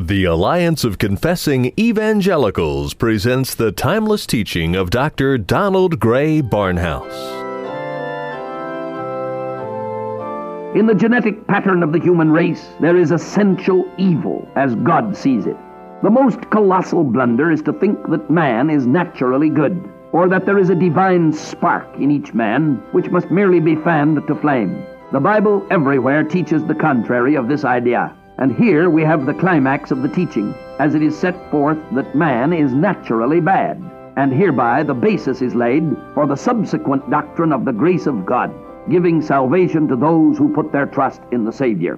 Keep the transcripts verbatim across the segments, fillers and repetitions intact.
The Alliance of Confessing Evangelicals presents the timeless teaching of Doctor Donald Grey Barnhouse. In the genetic pattern of the human race, there is essential evil as God sees it. The most colossal blunder is to think that man is naturally good, or that there is a divine spark in each man which must merely be fanned to flame. The Bible everywhere teaches the contrary of this idea. And here we have the climax of the teaching, as it is set forth that man is naturally bad, and hereby the basis is laid for the subsequent doctrine of the grace of God, giving salvation to those who put their trust in the Savior.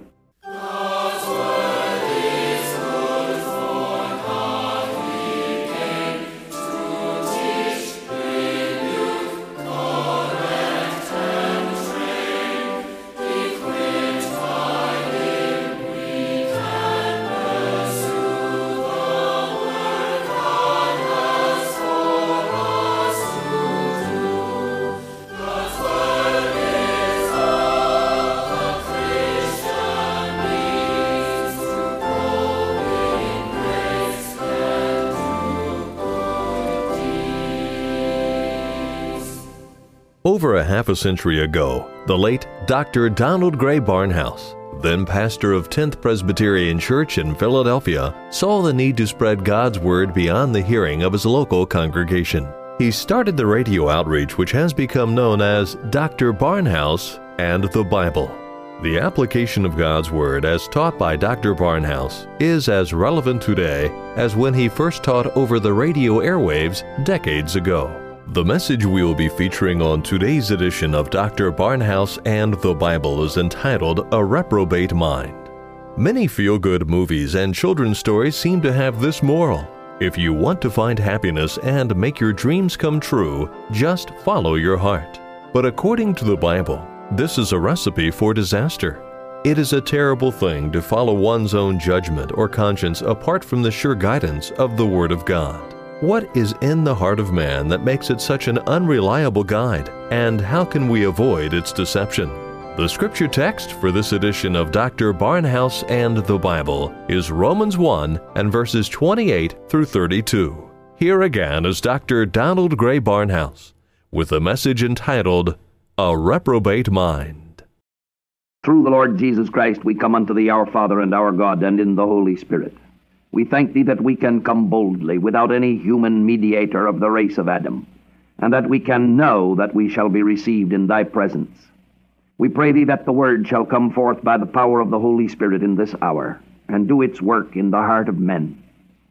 Over a half a century ago, the late Doctor Donald Grey Barnhouse, then pastor of tenth Presbyterian Church in Philadelphia, saw the need to spread God's Word beyond the hearing of his local congregation. He started the radio outreach which has become known as Doctor Barnhouse and the Bible. The application of God's Word as taught by Doctor Barnhouse is as relevant today as when he first taught over the radio airwaves decades ago. The message we will be featuring on today's edition of Doctor Barnhouse and the Bible is entitled A Reprobate Mind. Many feel-good movies and children's stories seem to have this moral: if you want to find happiness and make your dreams come true, just follow your heart. But according to the Bible, this is a recipe for disaster. It is a terrible thing to follow one's own judgment or conscience apart from the sure guidance of the Word of God. What is in the heart of man that makes it such an unreliable guide, and how can we avoid its deception? The scripture text for this edition of Doctor Barnhouse and the Bible is Romans one and verses twenty-eight through thirty-two. Here again is Doctor Donald Grey Barnhouse with a message entitled A Reprobate Mind. Through the Lord Jesus Christ we come unto thee, our Father and our God, and in the Holy Spirit. We thank thee that we can come boldly without any human mediator of the race of Adam, and that we can know that we shall be received in thy presence. We pray thee that the word shall come forth by the power of the Holy Spirit in this hour, and do its work in the heart of men.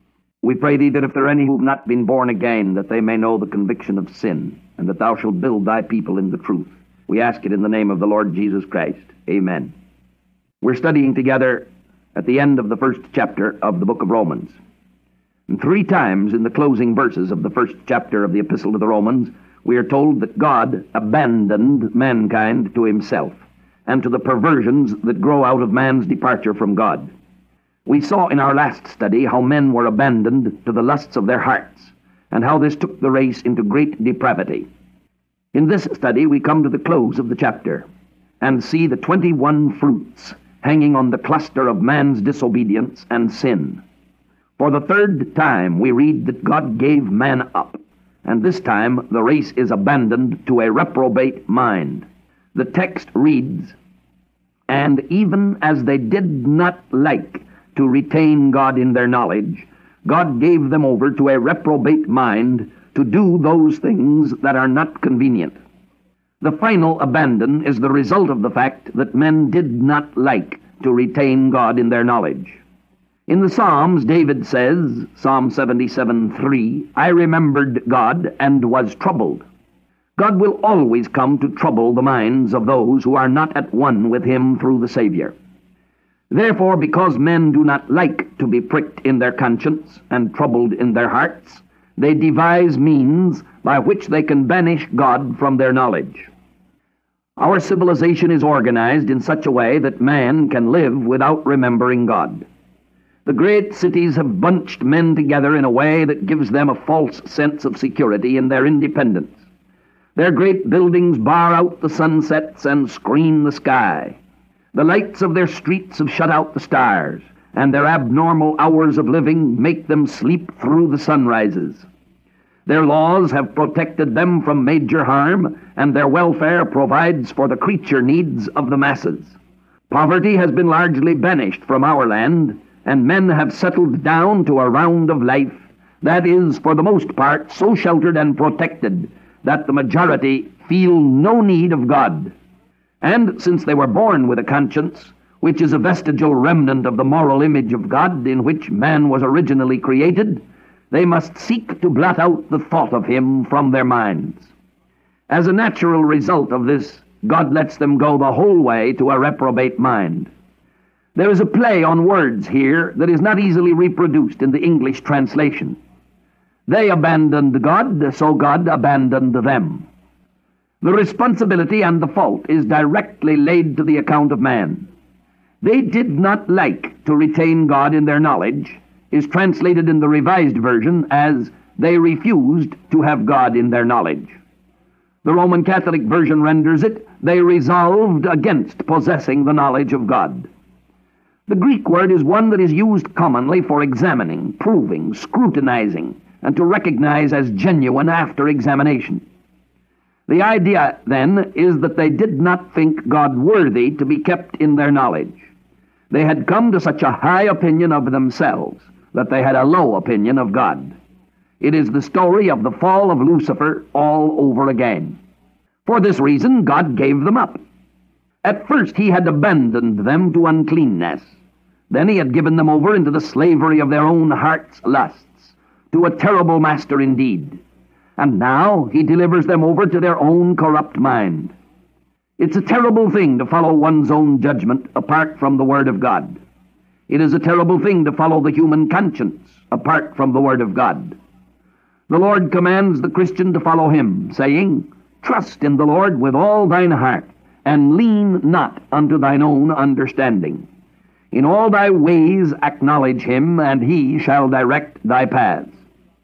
We pray thee that if there are any who have not been born again, that they may know the conviction of sin, and that thou shalt build thy people in the truth. We ask it in the name of the Lord Jesus Christ. Amen. We're studying together at the end of the first chapter of the book of Romans. And three times in the closing verses of the first chapter of the Epistle to the Romans, we are told that God abandoned mankind to himself and to the perversions that grow out of man's departure from God. We saw in our last study how men were abandoned to the lusts of their hearts, and how this took the race into great depravity. In this study we come to the close of the chapter and see the twenty-one fruits hanging on the cluster of man's disobedience and sin. For the third time we read that God gave man up, and this time the race is abandoned to a reprobate mind. The text reads, "And even as they did not like to retain God in their knowledge, God gave them over to a reprobate mind to do those things that are not convenient." The final abandon is the result of the fact that men did not like to retain God in their knowledge. In the Psalms, David says, Psalm seventy-seven three, "I remembered God and was troubled." God will always come to trouble the minds of those who are not at one with him through the Savior. Therefore, because men do not like to be pricked in their conscience and troubled in their hearts, they devise means by which they can banish God from their knowledge. Our civilization is organized in such a way that man can live without remembering God. The great cities have bunched men together in a way that gives them a false sense of security in their independence. Their great buildings bar out the sunsets and screen the sky. The lights of their streets have shut out the stars, and their abnormal hours of living make them sleep through the sunrises. Their laws have protected them from major harm, and their welfare provides for the creature needs of the masses. Poverty has been largely banished from our land, and men have settled down to a round of life that is, for the most part, so sheltered and protected that the majority feel no need of God. And since they were born with a conscience, which is a vestigial remnant of the moral image of God in which man was originally created, they must seek to blot out the thought of him from their minds. As a natural result of this, God lets them go the whole way to a reprobate mind. There is a play on words here that is not easily reproduced in the English translation. They abandoned God, so God abandoned them. The responsibility and the fault is directly laid to the account of man. They did not like to retain God in their knowledge, is translated in the Revised Version as they refused to have God in their knowledge. The Roman Catholic Version renders it, they resolved against possessing the knowledge of God. The Greek word is one that is used commonly for examining, proving, scrutinizing, and to recognize as genuine after examination. The idea, then, is that they did not think God worthy to be kept in their knowledge. They had come to such a high opinion of themselves that they had a low opinion of God. It is the story of the fall of Lucifer all over again. For this reason, God gave them up. At first, he had abandoned them to uncleanness. Then he had given them over into the slavery of their own heart's lusts, to a terrible master indeed. And now he delivers them over to their own corrupt mind. It's a terrible thing to follow one's own judgment apart from the Word of God. It is a terrible thing to follow the human conscience apart from the Word of God. The Lord commands the Christian to follow him, saying, "Trust in the Lord with all thine heart, and lean not unto thine own understanding. In all thy ways acknowledge him, and he shall direct thy paths."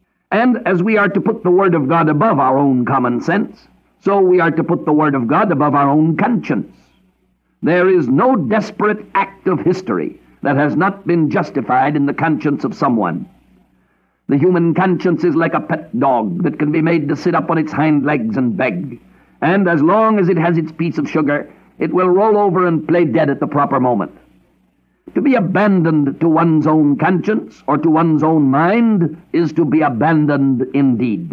And as we are to put the Word of God above our own common sense, so we are to put the Word of God above our own conscience. There is no desperate act of history that has not been justified in the conscience of someone. The human conscience is like a pet dog that can be made to sit up on its hind legs and beg, and as long as it has its piece of sugar, it will roll over and play dead at the proper moment. To be abandoned to one's own conscience or to one's own mind is to be abandoned indeed.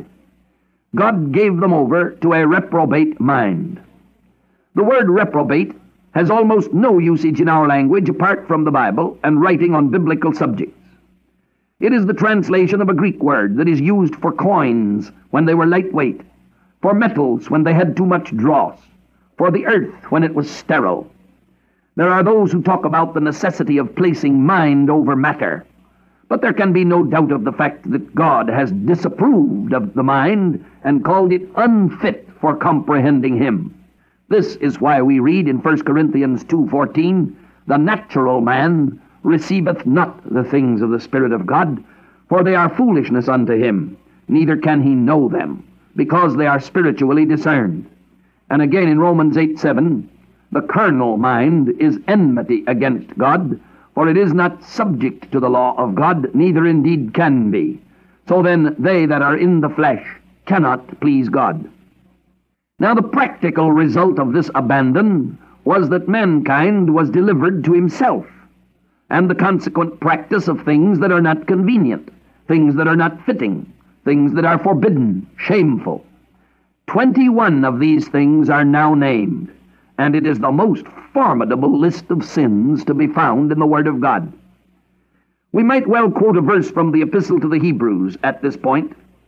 God gave them over to a reprobate mind. The word reprobate has almost no usage in our language apart from the Bible and writing on biblical subjects. It is the translation of a Greek word that is used for coins when they were lightweight, for metals when they had too much dross, for the earth when it was sterile. There are those who talk about the necessity of placing mind over matter, but there can be no doubt of the fact that God has disapproved of the mind and called it unfit for comprehending him. This is why we read in First Corinthians two fourteen, "The natural man receiveth not the things of the Spirit of God, for they are foolishness unto him, neither can he know them, because they are spiritually discerned." And again in Romans eight seven, "The carnal mind is enmity against God, for it is not subject to the law of God, neither indeed can be. So then they that are in the flesh cannot please God." Now the practical result of this abandon was that mankind was delivered to himself, and the consequent practice of things that are not convenient, things that are not fitting, things that are forbidden, shameful. Twenty-one of these things are now named, and it is the most formidable list of sins to be found in the Word of God. We might well quote a verse from the Epistle to the Hebrews at this point.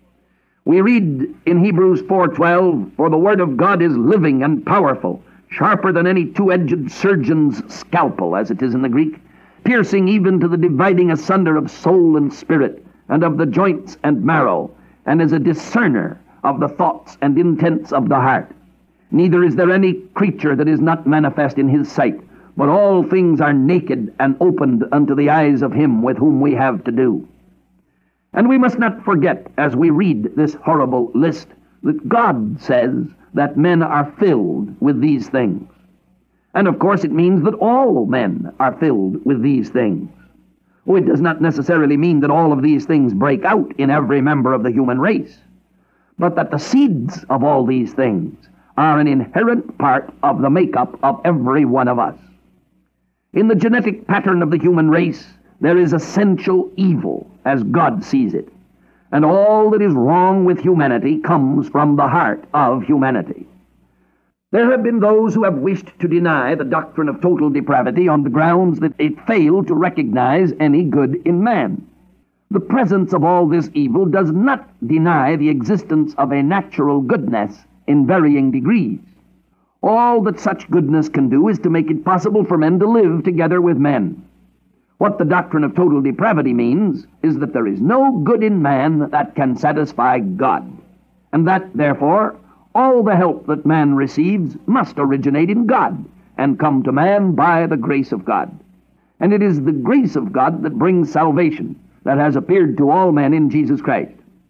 We read in Hebrews four twelve, "For the Word of God is living and powerful, sharper than any two-edged surgeon's scalpel," as it is in the Greek, "piercing even to the dividing asunder of soul and spirit, and of the joints and marrow, and is a discerner of the thoughts and intents of the heart. Neither is there any creature that is not manifest in his sight, but all things are naked and opened unto the eyes of him with whom we have to do." And we must not forget, as we read this horrible list, that God says that men are filled with these things. And of course it means that all men are filled with these things. Oh, it does not necessarily mean that all of these things break out in every member of the human race, but that the seeds of all these things are an inherent part of the makeup of every one of us. In the genetic pattern of the human race, there is essential evil as God sees it, and all that is wrong with humanity comes from the heart of humanity. There have been those who have wished to deny the doctrine of total depravity on the grounds that it failed to recognize any good in man. The presence of all this evil does not deny the existence of a natural goodness in varying degrees. All that such goodness can do is to make it possible for men to live together with men. What the doctrine of total depravity means is that there is no good in man that can satisfy God, and that, therefore, all the help that man receives must originate in God and come to man by the grace of God. And it is the grace of God that brings salvation that has appeared to all men in Jesus Christ.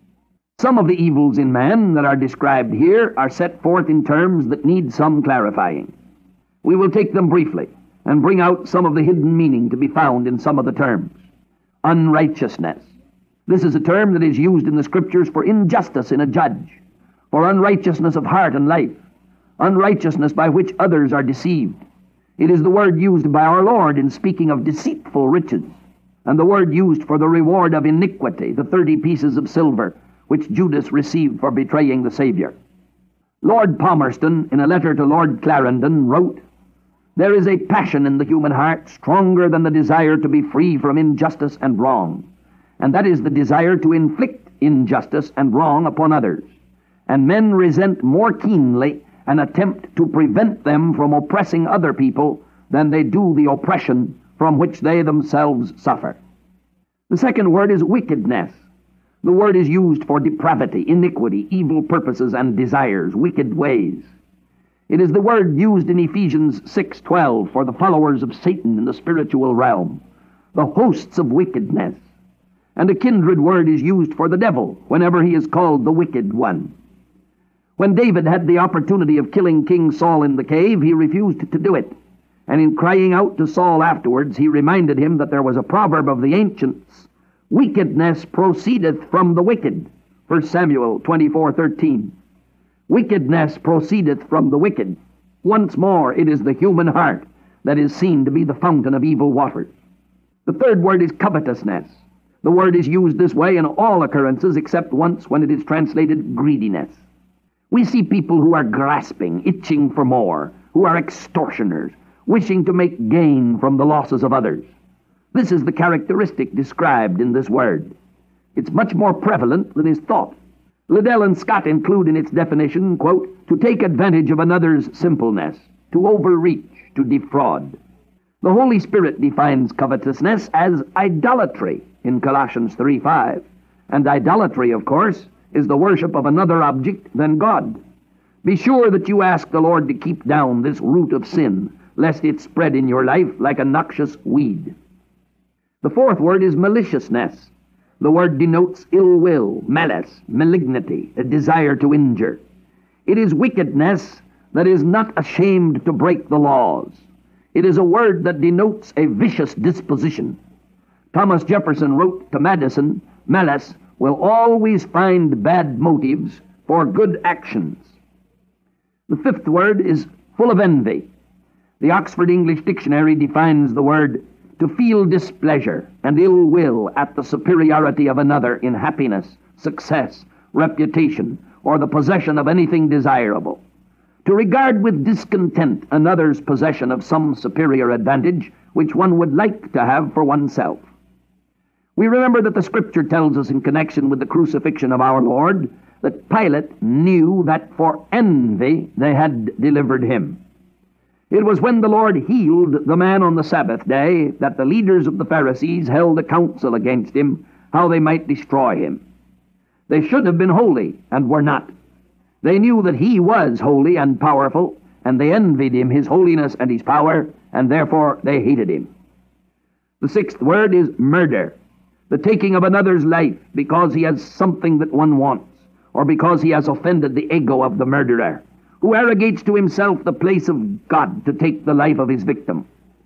Some of the evils in man that are described here are set forth in terms that need some clarifying. We will take them briefly and bring out some of the hidden meaning to be found in some of the terms. Unrighteousness. This is a term that is used in the Scriptures for injustice in a judge, for unrighteousness of heart and life, unrighteousness by which others are deceived. It is the word used by our Lord in speaking of deceitful riches, and the word used for the reward of iniquity, the thirty pieces of silver, which Judas received for betraying the Savior. Lord Palmerston, in a letter to Lord Clarendon, wrote, "There is a passion in the human heart stronger than the desire to be free from injustice and wrong, and that is the desire to inflict injustice and wrong upon others. And men resent more keenly an attempt to prevent them from oppressing other people than they do the oppression from which they themselves suffer." The second word is wickedness. The word is used for depravity, iniquity, evil purposes and desires, wicked ways. It is the word used in Ephesians six twelve for the followers of Satan in the spiritual realm, the hosts of wickedness. And a kindred word is used for the devil whenever he is called the wicked one. When David had the opportunity of killing King Saul in the cave, he refused to do it. And in crying out to Saul afterwards, he reminded him that there was a proverb of the ancients, "Wickedness proceedeth from the wicked." First Samuel twenty-four thirteen. Wickedness proceedeth from the wicked. Once more, it is the human heart that is seen to be the fountain of evil waters. The third word is covetousness. The word is used this way in all occurrences except once when it is translated greediness. We see people who are grasping, itching for more, who are extortioners, wishing to make gain from the losses of others. This is the characteristic described in this word. It's much more prevalent than is thought. Liddell and Scott include in its definition, quote, "to take advantage of another's simpleness, to overreach, to defraud." The Holy Spirit defines covetousness as idolatry in Colossians three five. And idolatry, of course, is the worship of another object than God. Be sure that you ask the Lord to keep down this root of sin, lest it spread in your life like a noxious weed. The fourth word is maliciousness. The word denotes ill will, malice, malignity, a desire to injure. It is wickedness that is not ashamed to break the laws. It is a word that denotes a vicious disposition. Thomas Jefferson wrote to Madison, "Malice will always find bad motives for good actions." The fifth word is full of envy. The Oxford English Dictionary defines the word to feel displeasure and ill will at the superiority of another in happiness, success, reputation, or the possession of anything desirable. To regard with discontent another's possession of some superior advantage which one would like to have for oneself. We remember that the Scripture tells us in connection with the crucifixion of our Lord that Pilate knew that for envy they had delivered him. It was when the Lord healed the man on the Sabbath day that the leaders of the Pharisees held a council against him, how they might destroy him. They should have been holy, and were not. They knew that he was holy and powerful, and they envied him, his holiness and his power, and therefore they hated him. The sixth word is murder, the taking of another's life because he has something that one wants, or because he has offended the ego of the murderer, who arrogates to himself the place of God to take the life of his victim.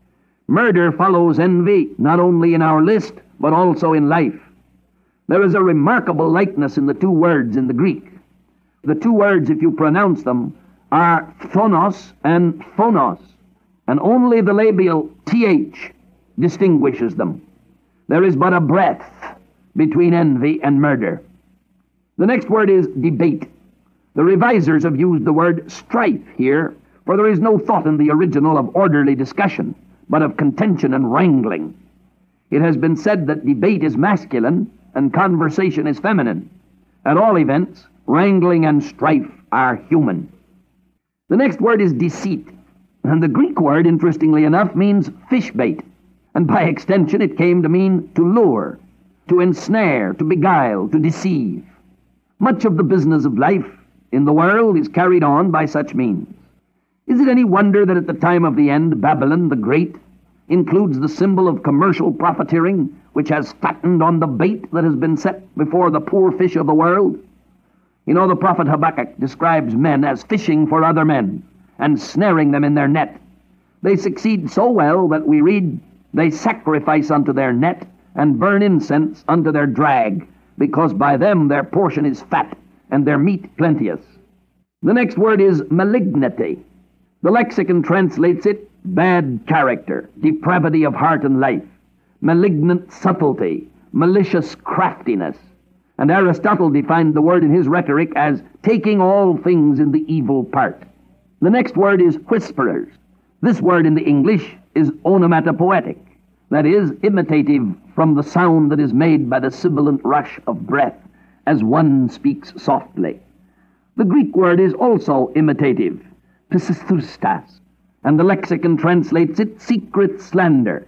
Murder follows envy, not only in our list, but also in life. There is a remarkable likeness in the two words in the Greek. The two words, if you pronounce them, are phonos and phonos, and only the labial th distinguishes them. There is but a breath between envy and murder. The next word is debate. The revisers have used the word strife here, for there is no thought in the original of orderly discussion, but of contention and wrangling. It has been said that debate is masculine and conversation is feminine. At all events, wrangling and strife are human. The next word is deceit, and the Greek word, interestingly enough, means fish bait, and by extension it came to mean to lure, to ensnare, to beguile, to deceive. Much of the business of life in the world is carried on by such means. Is it any wonder that at the time of the end, Babylon the Great includes the symbol of commercial profiteering, which has fattened on the bait that has been set before the poor fish of the world? You know, the prophet Habakkuk describes men as fishing for other men and snaring them in their net. They succeed so well that we read, they sacrifice unto their net and burn incense unto their drag, because by them their portion is fat and their meat plenteous. The next word is malignity. The lexicon translates it bad character, depravity of heart and life, malignant subtlety, malicious craftiness. And Aristotle defined the word in his rhetoric as taking all things in the evil part. The next word is whisperers. This word in the English is onomatopoetic, that is, imitative from the sound that is made by the sibilant rush of breath as one speaks softly. The Greek word is also imitative, pisisthoustas, and the lexicon translates it secret slander,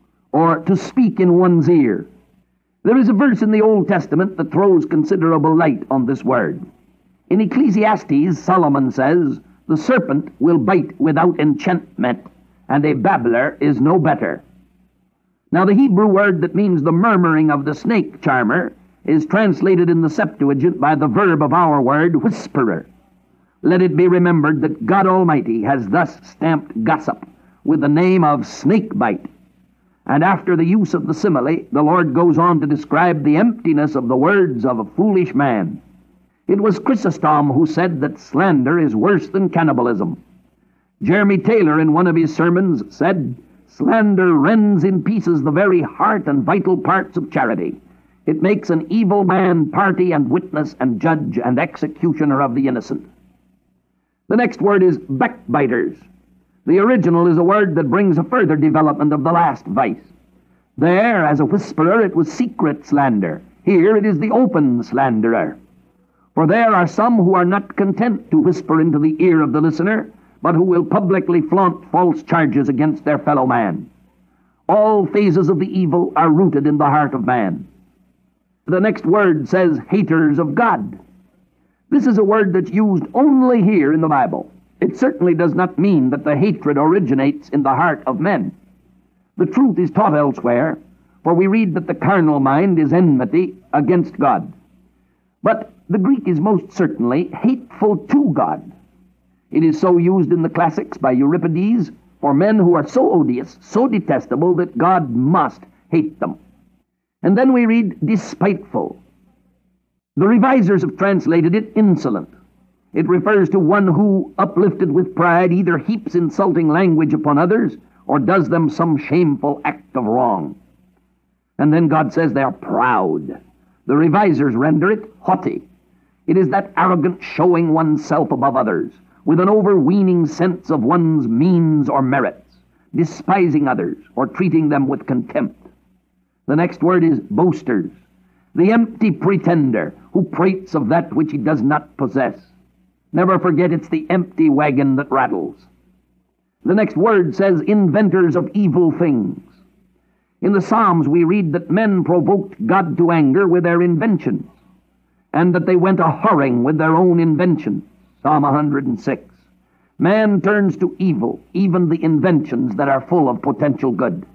or to speak in one's ear. There is a verse in the Old Testament that throws considerable light on this word. In Ecclesiastes, Solomon says, "The serpent will bite without enchantment, and a babbler is no better." Now the Hebrew word that means the murmuring of the snake charmer is translated in the Septuagint by the verb of our word, whisperer. Let it be remembered that God Almighty has thus stamped gossip with the name of snakebite. And after the use of the simile, the Lord goes on to describe the emptiness of the words of a foolish man. It was Chrysostom who said that slander is worse than cannibalism. Jeremy Taylor, in one of his sermons, said, "Slander rends in pieces the very heart and vital parts of charity. It makes an evil man party and witness and judge and executioner of the innocent." The next word is backbiters. The original is a word that brings a further development of the last vice. There, as a whisperer, it was secret slander. Here it is the open slanderer. For there are some who are not content to whisper into the ear of the listener, but who will publicly flaunt false charges against their fellow man. All phases of the evil are rooted in the heart of man. The next word says haters of God. This is a word that's used only here in the Bible. It certainly does not mean that the hatred originates in the heart of men. The truth is taught elsewhere, for we read that the carnal mind is enmity against God. But the Greek is most certainly hateful to God. It is so used in the classics by Euripides for men who are so odious, so detestable, that God must hate them. And then we read despiteful. The revisers have translated it insolent. It refers to one who, uplifted with pride, either heaps insulting language upon others or does them some shameful act of wrong. And then God says they are proud. The revisers render it haughty. It is that arrogant showing oneself above others, with an overweening sense of one's means or merits, despising others or treating them with contempt. The next word is boasters, the empty pretender who prates of that which he does not possess. Never forget it's the empty wagon that rattles. The next word says inventors of evil things. In the Psalms we read that men provoked God to anger with their inventions, and that they went a-whoring with their own inventions. Psalm one hundred six. Man turns to evil, even the inventions that are full of potential good.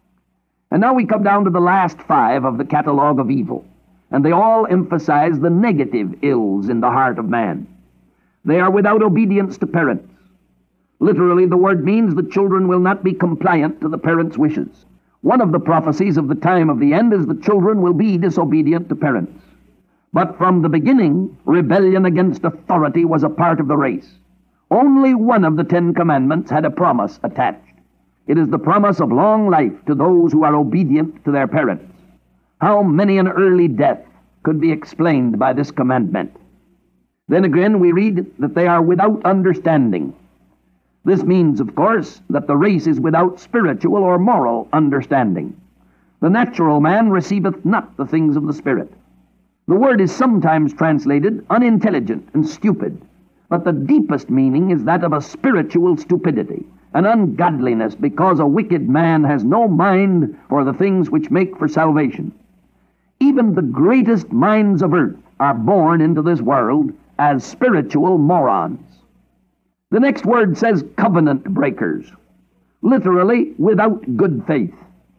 And now we come down to the last five of the catalogue of evil, and they all emphasize the negative ills in the heart of man. They are without obedience to parents, Literally, the word means the children will not be compliant to the parents' wishes. One of the prophecies of the time of the end is that children will be disobedient to parents. But from the beginning, rebellion against authority was a part of the race. Only one of the Ten Commandments had a promise attached. It is the promise of long life to those who are obedient to their parents. How many an early death could be explained by this commandment? Then again, we read that they are without understanding. This means, of course, that the race is without spiritual or moral understanding. The natural man receiveth not the things of the Spirit. The word is sometimes translated unintelligent and stupid, but the deepest meaning is that of a spiritual stupidity, an ungodliness, because a wicked man has no mind for the things which make for salvation. Even the greatest minds of earth are born into this world as spiritual morons. The next word says covenant breakers, literally without good faith.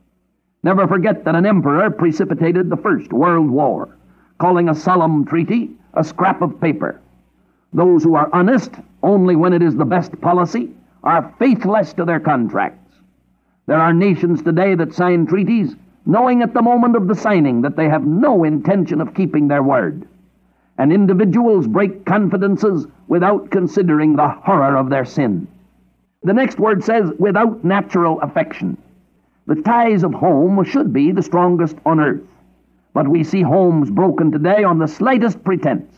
Never forget that an emperor precipitated the First World War, calling a solemn treaty a scrap of paper. Those who are honest only when it is the best policy are faithless to their contracts. There are nations today that sign treaties knowing at the moment of the signing that they have no intention of keeping their word. And individuals break confidences without considering the horror of their sin. The next word says, without natural affection. The ties of home should be the strongest on earth, but we see homes broken today on the slightest pretense.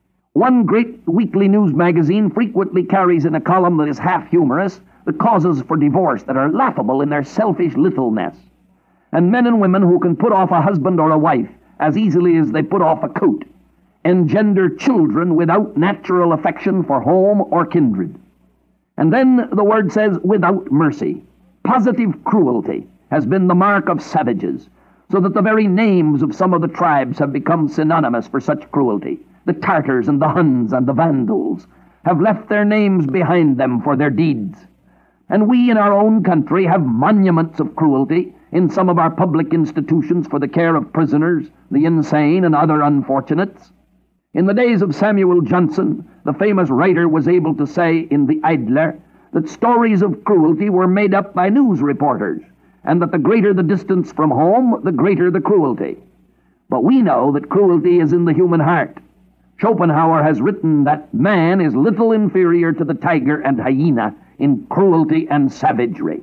One great weekly news magazine frequently carries in a column that is half humorous the causes for divorce that are laughable in their selfish littleness. And men and women who can put off a husband or a wife as easily as they put off a coat engender children without natural affection for home or kindred. And then the word says, without mercy. Positive cruelty has been the mark of savages, so that the very names of some of the tribes have become synonymous for such cruelty. The Tartars and the Huns and the Vandals have left their names behind them for their deeds. And we in our own country have monuments of cruelty in some of our public institutions for the care of prisoners, the insane, and other unfortunates. In the days of Samuel Johnson, the famous writer was able to say in the Idler that stories of cruelty were made up by news reporters, and that the greater the distance from home, the greater the cruelty. But we know that cruelty is in the human heart. Schopenhauer has written that man is little inferior to the tiger and hyena in cruelty and savagery.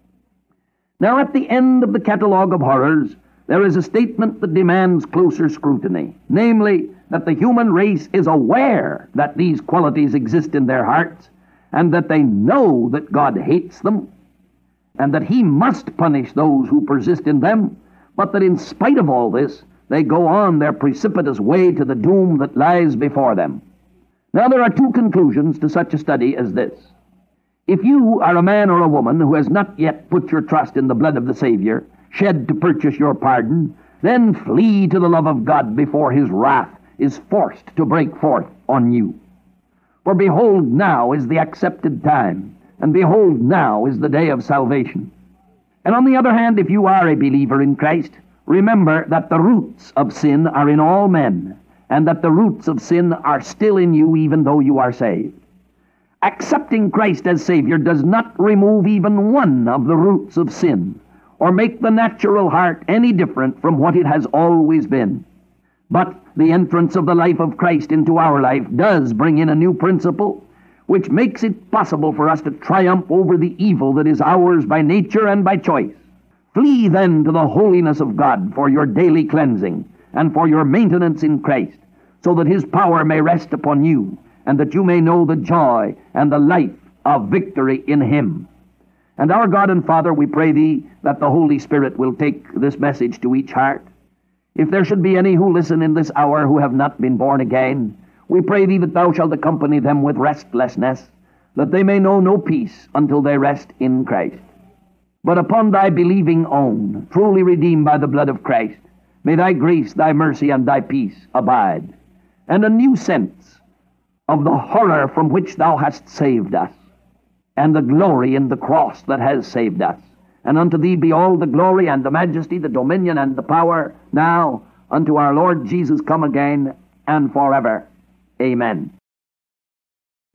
Now, at the end of the catalogue of horrors, there is a statement that demands closer scrutiny, namely, that the human race is aware that these qualities exist in their hearts, and that they know that God hates them, and that he must punish those who persist in them, but that in spite of all this, they go on their precipitous way to the doom that lies before them. Now, there are two conclusions to such a study as this. If you are a man or a woman who has not yet put your trust in the blood of the Savior, shed to purchase your pardon, then flee to the love of God before his wrath is forced to break forth on you. For behold, now is the accepted time, and behold, now is the day of salvation. And on the other hand, if you are a believer in Christ, remember that the roots of sin are in all men, and that the roots of sin are still in you even though you are saved. Accepting Christ as Savior does not remove even one of the roots of sin, or make the natural heart any different from what it has always been. But the entrance of the life of Christ into our life does bring in a new principle, which makes it possible for us to triumph over the evil that is ours by nature and by choice. Flee then to the holiness of God for your daily cleansing and for your maintenance in Christ, so that his power may rest upon you, and that you may know the joy and the life of victory in him. And our God and Father, we pray thee that the Holy Spirit will take this message to each heart. If there should be any who listen in this hour who have not been born again, we pray thee that thou shalt accompany them with restlessness, that they may know no peace until they rest in Christ. But upon thy believing own, truly redeemed by the blood of Christ, may thy grace, thy mercy, and thy peace abide, and a new sense of the horror from which thou hast saved us, and the glory in the cross that has saved us. And unto thee be all the glory and the majesty, the dominion and the power, now unto our Lord Jesus come again, and forever. Amen.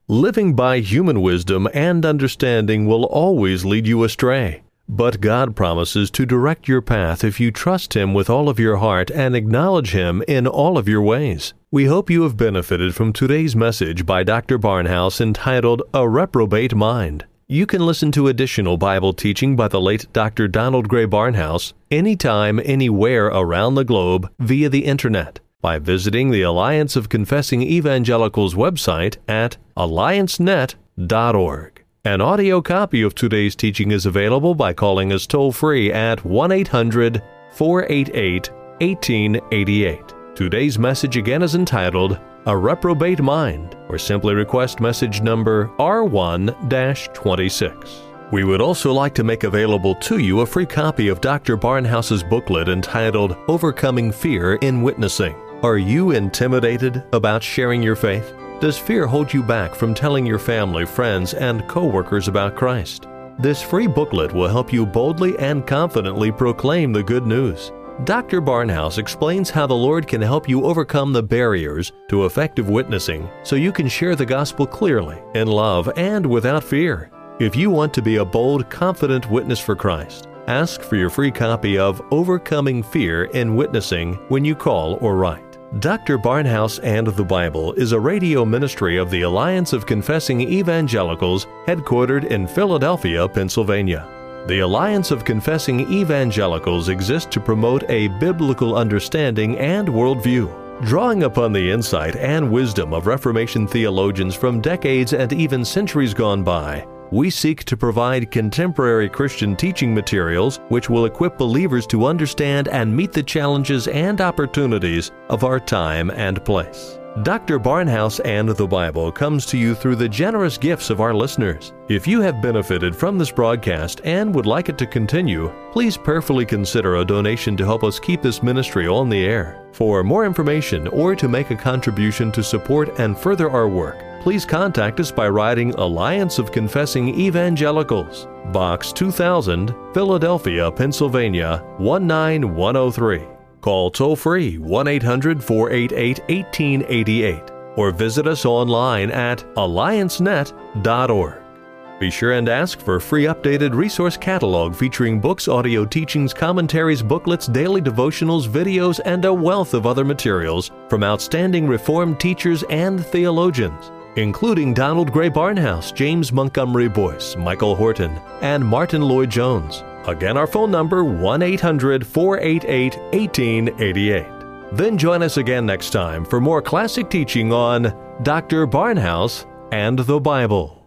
Living by human wisdom and understanding will always lead you astray. But God promises to direct your path if you trust Him with all of your heart and acknowledge Him in all of your ways. We hope you have benefited from today's message by Doctor Barnhouse entitled A Reprobate Mind. You can listen to additional Bible teaching by the late Doctor Donald Gray Barnhouse anytime, anywhere around the globe via the Internet by visiting the Alliance of Confessing Evangelicals website at alliance net dot org. An audio copy of today's teaching is available by calling us toll-free at one eight hundred, four eight eight, one eight eight eight. Today's message again is entitled A Reprobate Mind, or simply request message number R one twenty-six. We would also like to make available to you a free copy of Doctor Barnhouse's booklet entitled Overcoming Fear in Witnessing. Are you intimidated about sharing your faith? Does fear hold you back from telling your family, friends, and co-workers about Christ? This free booklet will help you boldly and confidently proclaim the good news. Doctor Barnhouse explains how the Lord can help you overcome the barriers to effective witnessing so you can share the gospel clearly, in love, and without fear. If you want to be a bold, confident witness for Christ, ask for your free copy of Overcoming Fear in Witnessing when you call or write. Doctor Barnhouse and the Bible is a radio ministry of the Alliance of Confessing Evangelicals headquartered in Philadelphia, Pennsylvania. The Alliance of Confessing Evangelicals exists to promote a biblical understanding and worldview. Drawing upon the insight and wisdom of Reformation theologians from decades and even centuries gone by, we seek to provide contemporary Christian teaching materials which will equip believers to understand and meet the challenges and opportunities of our time and place. Doctor Barnhouse and the Bible comes to you through the generous gifts of our listeners. If you have benefited from this broadcast and would like it to continue, please prayerfully consider a donation to help us keep this ministry on the air. For more information or to make a contribution to support and further our work, please contact us by writing Alliance of Confessing Evangelicals, Box two thousand, Philadelphia, Pennsylvania one nine one oh three. Call toll-free one eight hundred, four eight eight, one eight eight eight or visit us online at alliance net dot org. Be sure and ask for a free updated resource catalog featuring books, audio teachings, commentaries, booklets, daily devotionals, videos, and a wealth of other materials from outstanding Reformed teachers and theologians, including Donald Gray Barnhouse, James Montgomery Boyce, Michael Horton, and Martin Lloyd-Jones. Again, our phone number, one eight hundred, four eight eight, one eight eight eight. Then join us again next time for more classic teaching on Doctor Barnhouse and the Bible.